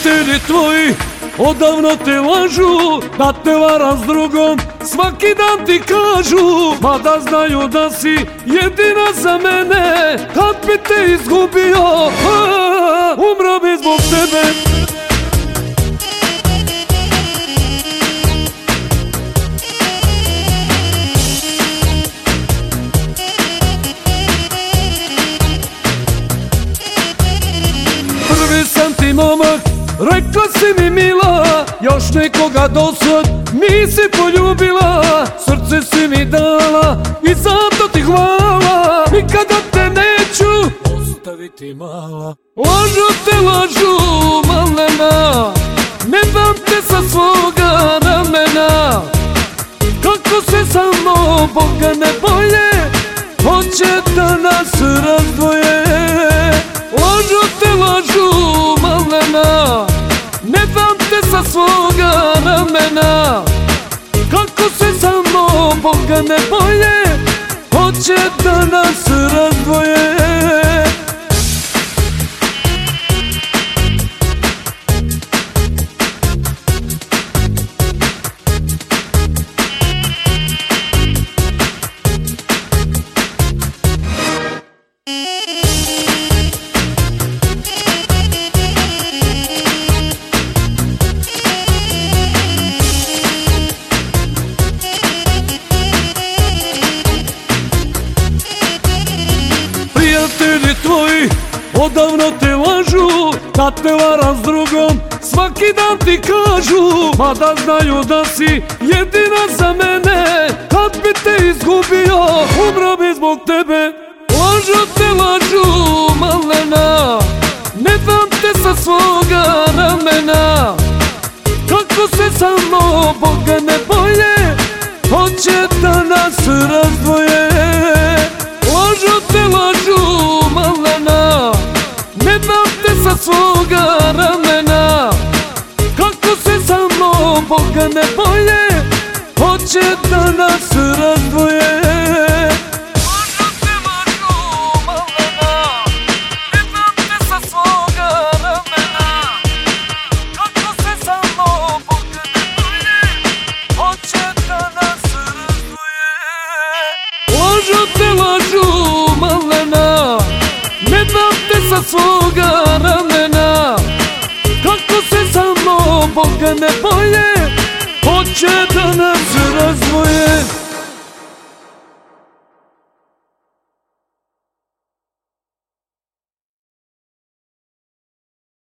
Prijatelji tvoji odavno te lažu, da te varam s drugom svaki dan ti kažu. Mada znaju da si jedina za mene, kad bi te izgubio, umro bi zbog tebe. Prvi sam ti momak, rekla si mi mila, još nekoga dosad nisi poljubila. Srce si mi dala i zato ti hvala, nikada te neću ostaviti mala. Lažu te lažu malena, ne dam te sa svoga ramena. Kako se sa mnom Boga ne boje, hoće da nas razdvoje. Lažu te lažu malena, ne dam te sa svoga ramena. Kako se sa mnom Boga ne boje, hoće da nas razdvoje. Prijatelji tvoji odavno te lažu, da te varam s drugom svaki dan ti kažu. Mada znaju da si jedina za mene, kad bi te izgubio, umro bi zbog tebe. Lažu te lažu malena, ne dam te sa svoga ramena. Kako se sa mnom Boga ne boje, hoće da nas razdvoje. Lažu te lažu malena, ne dam te sa svoga ramena. Kako se sa mnom Boga ne boje, hoće da nas razdvoje. Lažu te lažu malena, ne dam te sa svoga ramena. Kako se sa mnom Boga ne boje, hoće da nas razdvoje. Lažu te lažu malena, ne dam te sa svoga ramena. Kako se sa mnom Boga ne boje,